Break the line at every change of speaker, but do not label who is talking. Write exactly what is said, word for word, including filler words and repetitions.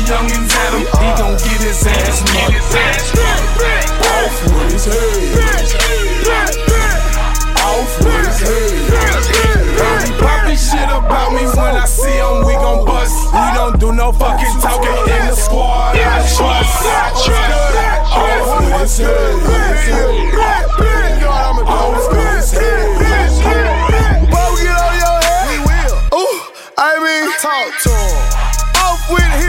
youngins at him, he gon' get his ass motherfucked. Off with his head. Off with his head. He poppin' shit about me when I see him, we gon' bust. We don't do no fucking talking in the squad. I trust. Off with his head.